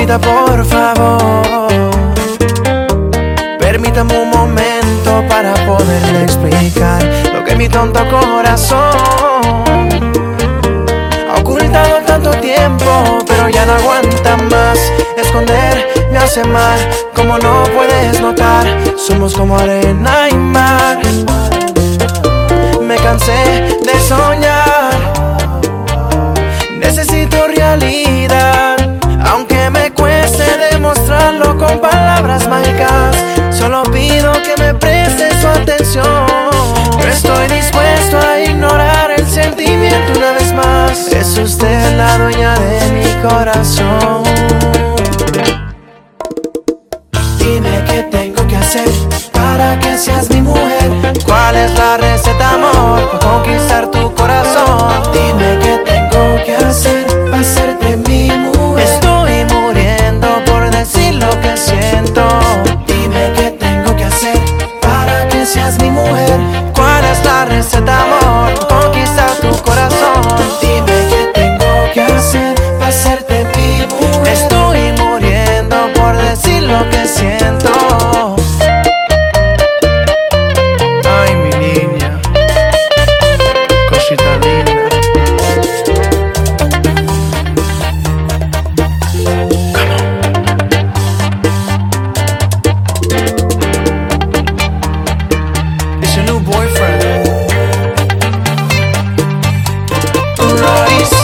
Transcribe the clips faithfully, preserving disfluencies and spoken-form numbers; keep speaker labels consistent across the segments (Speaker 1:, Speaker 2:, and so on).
Speaker 1: Señorita, por favor, permítame un momento para poderle explicar lo que mi tonto corazón ha ocultado tanto tiempo, pero ya no aguanta más. Esconder me hace mal, como no puedes notar, somos como arena y mar. Me cansé de soñar, necesito realidad, aunque me cueste demostrarlo con palabras mágicas. Solo pido que me preste su atención. No estoy dispuesto a ignorar el sentimiento una vez más. Es usted la dueña de mi corazón. Dime qué tengo que hacer para que seas mi mujer. ¿Cuál es la receta, amor, para conquistar tu corazón? Dime qué tengo que hacer para hacerte mi mujer. Estoy muriendo por decir lo que siento. Dime qué tengo que hacer para que seas mi mujer. ¿Cuál es la receta, amor, para conquistar tu corazón? Dime qué tengo que hacer para hacerte mi mujer. Estoy muriendo por decir lo que siento. Ay, mi niña, cosita linda. It's your new boyfriend, Royce.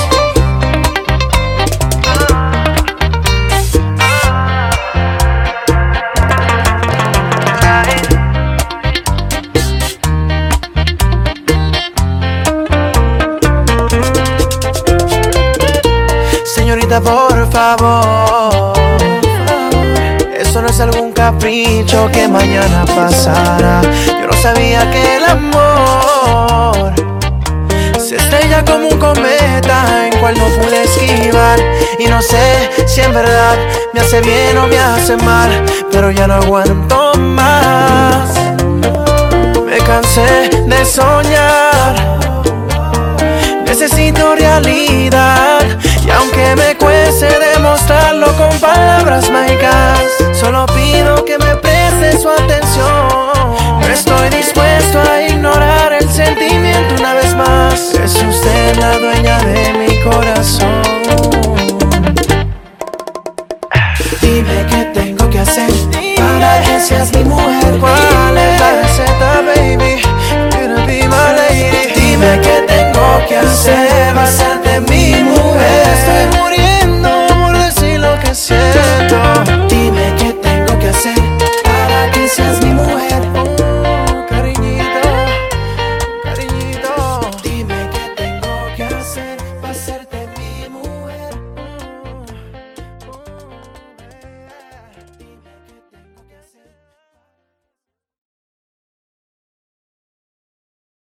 Speaker 1: Señorita, por favor, eso no es algún capricho que mañana pasará. Yo no sabía que el amor se estrella como un cometa en cual no pude esquivar. Y no sé si en verdad me hace bien o me hace mal, pero ya no aguanto más. Me cansé de soñar, necesito realidad, y aunque me cueste demostrarlo con palabras mágicas, solo pido que me preste su atención. No estoy dispuesto a ignorar el sentimiento una vez más. Es usted la dueña de mi corazón. Dime qué tengo que hacer para que seas mi mujer. ¿Cuál es